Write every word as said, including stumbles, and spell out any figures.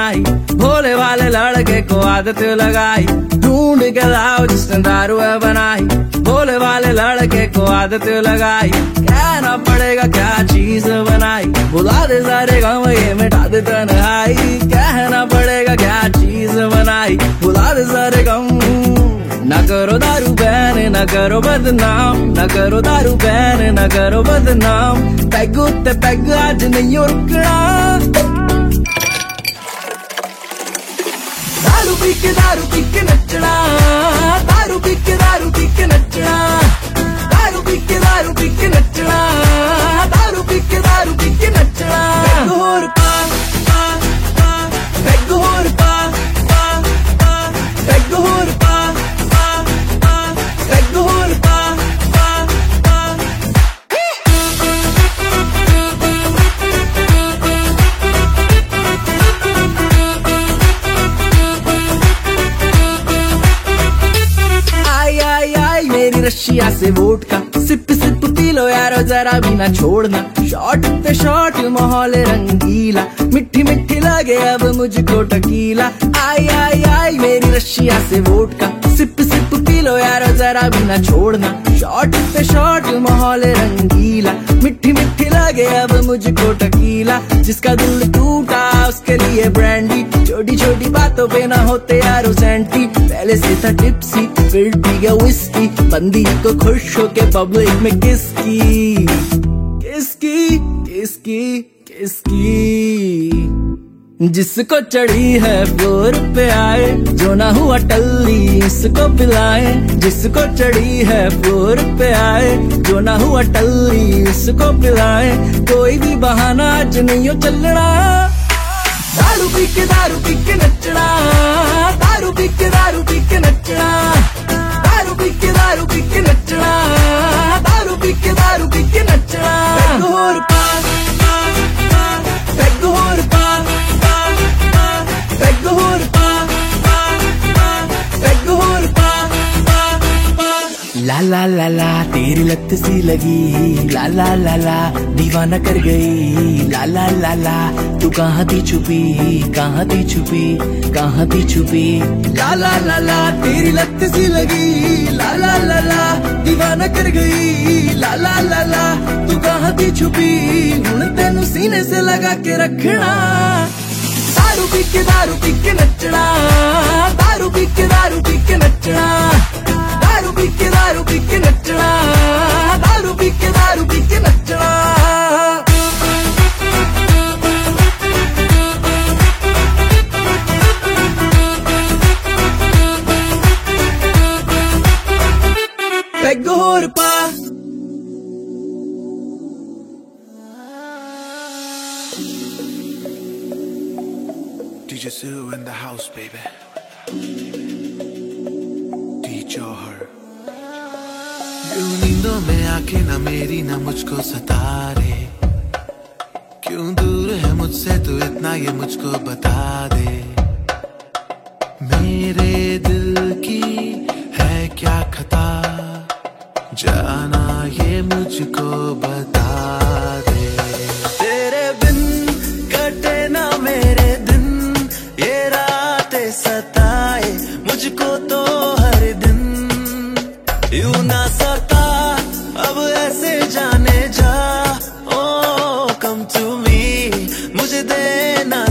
बनाई, भोले वाले लड़के को आदत लगाई, ढूंढ के लाओ जिसने दारू बनाई, भोले वाले लड़के को आदत लगाई, कहना पड़ेगा क्या चीज बनाई, बुला दे सारे गम ये मिटा दे तन्हाई, कहना पड़ेगा क्या चीज बनाई, बुला दे सारे गम। न करो दारू बैन न करो बदनाम, न करो दारू बैन न करो बदनाम, पैग उत्ते पैग अज नहीं रुकना, दारू पी के दारू पी के नचना, दारू पी के दारू पी के नचना, दारू पी के दारू पी के नचना, दारू पी के दारू पी के नचना, पैग होर पा पा पा, पैग होर पा पा पा, पैग होर पा पा पा, पैग होर पा पा पा। आई आई आई मेरी रशिया से वोट का सिप सिप पी लो यारो जरा भी ना छोड़ना, शॉट पे शॉट माहौल रंगीला, मिट्टी मिट्टी लगे अब मुझको टकीला, आई आई आई मेरी रशिया से वोट का सिप सिप पी लो यारो जरा भी ना छोड़ना, शॉट पे शॉट माहौल रंगीला, मिट्टी मिट्टी लगे अब मुझको टकीला, जिसका दिल टूटा उसके लिए ब्रांडी, छोटी छोटी बातों पे ना होते यारो सेंटी, पहले से था टिप्सी फिर पी गया विस्की, बंदी को खुश होके पब्लिक में किसकी किसकी किसकी किसकी, जिसको चढ़ी है फ्लोर पे आए, जो ना हुआ टल्ली उसको पिलाए, जिसको चढ़ी है फ्लोर पे आए, जो ना हुआ टल्ली उसको पिलाए, कोई भी बहाना आज नहीं हो चलना, दारू पी के दारू पी के नचना, दारू पी के दारू पी के नचना, दारू पी के दारू पी के नचना, दारू पी के दारू पी के नचना, पैग होर पा पा पा, पैग होर पा पा पा, पैग होर पा पा पा, पैग होर पा पा पा। ला ला ला ला तेरी लत सी लगी, ला ला ला ला दीवाना कर गई, ला ला ला ला तू कहाँ थी छुपी, कहाँ थी छुपी, कहाँ थी छुपी, ला ला ला ला तेरी लत सी लगी, ला ला ला ला दीवाना कर गई, ला ला ला ला तू कहाँ थी छुपी, हुण तेनू सीने से लगा के रखना, दारू पी के दारू पी के नचना, दारू पी के दारू पी के नचना, दारू पी के दारू पी के नचना, दारू पी के दारू पी के नचना। पैग होर पा D J Sue in the house, baby. D J her. यूं नींदों में आके ना मेरी ना मुझको सता रे, क्यों दूर है मुझसे तू इतना ये मुझको बता दे, मेरे दिल की है क्या खता, जाना ये मुझको बता दे, तेरे बिन कटे ना मेरे दिन, ये रातें सताए मुझको तो हर दिन, यूं ना सता अब ऐसे जाने जा, ओ कम टू मी मुझे देना